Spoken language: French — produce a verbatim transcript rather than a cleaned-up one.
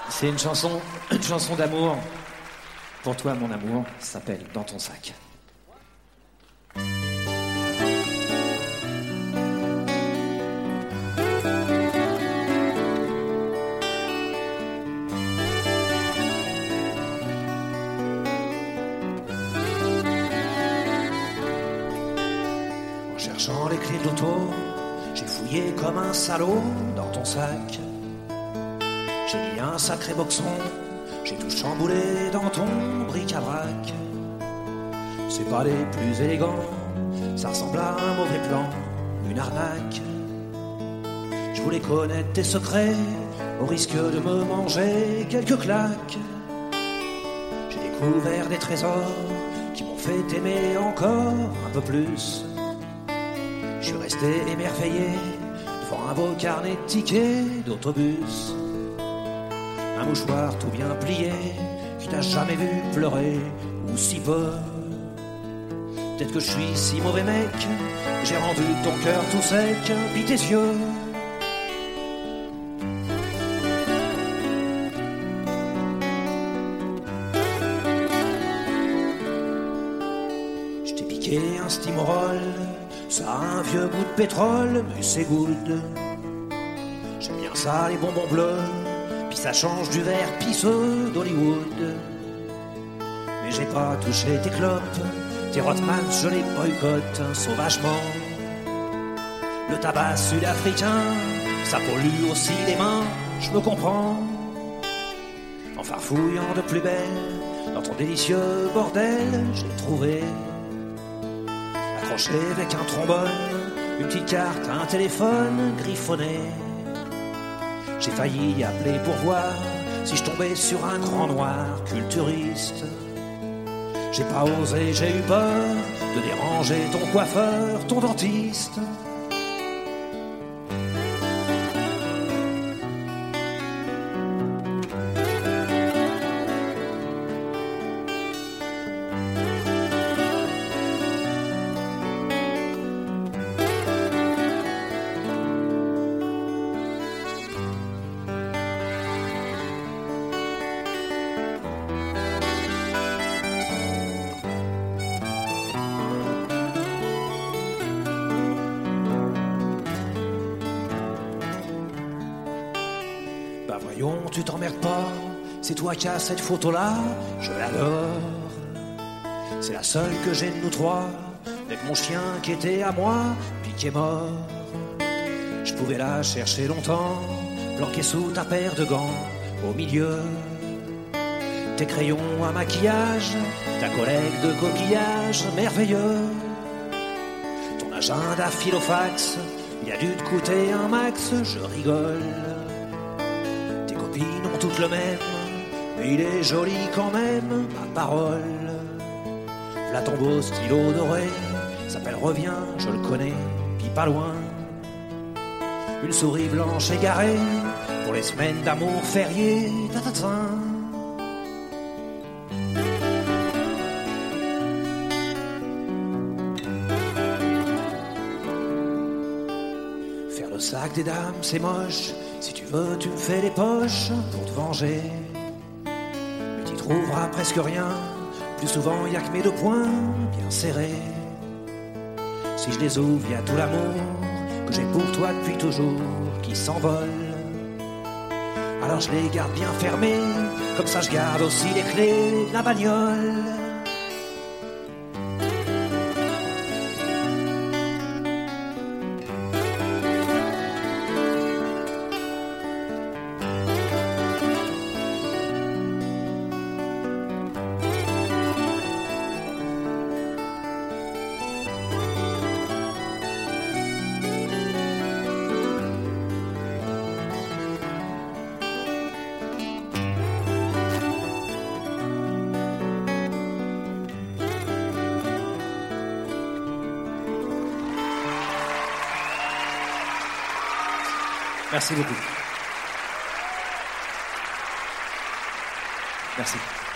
C'est une chanson, une chanson d'amour. Pour toi, mon amour, ça s'appelle Dans ton sac. En cherchant les clés de l'auto, j'ai fouillé comme un salaud dans ton sac. J'ai mis un sacré boxon, j'ai tout chamboulé dans ton bric-à-brac. C'est pas les plus élégants, ça ressemble à un mauvais plan, une arnaque. Je voulais connaître tes secrets, au risque de me manger quelques claques. J'ai découvert des trésors qui m'ont fait t'aimer encore un peu plus. Je suis resté émerveillé devant un beau carnet de tickets d'autobus. Un mouchoir tout bien plié qui t'a jamais vu pleurer, ou si peu. Peut-être que je suis si mauvais mec, j'ai rendu ton cœur tout sec, pis tes yeux. Je t'ai piqué un steamroll, ça a un vieux goût de pétrole, mais c'est good. J'aime bien ça, les bonbons bleus, puis ça change du verre pisseux d'Hollywood. Mais j'ai pas touché tes clopes, tes Rothmans, je les boycotte sauvagement. Le tabac sud-africain, ça pollue aussi les mains, je me comprends. En farfouillant de plus belle, dans ton délicieux bordel, j'ai trouvé, accroché avec un trombone, une petite carte, un téléphone griffonné. J'ai failli appeler pour voir si je tombais sur un grand noir culturiste. J'ai pas osé, j'ai eu peur de déranger ton coiffeur, ton dentiste. Bah voyons, tu t'emmerdes pas, c'est toi qui as cette photo-là, je l'adore. C'est la seule que j'ai de nous trois, avec mon chien qui était à moi, puis qui est mort. Je pouvais la chercher longtemps, planquée sous ta paire de gants, au milieu. Tes crayons à maquillage, ta collègue de coquillage merveilleux. Ton agenda filofax, il a dû te coûter un max, je rigole. Ils n'ont toutes le même, mais il est joli quand même, ma parole. V'là ton beau stylo doré, s'appelle Reviens, je le connais, puis pas loin. Une souris blanche égarée, pour les semaines d'amour fériées, ta-ta-ta. Faire le sac des dames, c'est moche. Si tu veux, tu me fais les poches pour te venger. Mais t'y trouveras presque rien. Plus souvent, y a que mes deux poings bien serrés. Si je les ouvre, y a tout l'amour que j'ai pour toi depuis toujours qui s'envole. Alors je les garde bien fermés, comme ça je garde aussi les clés de la bagnole. Merci beaucoup. Merci.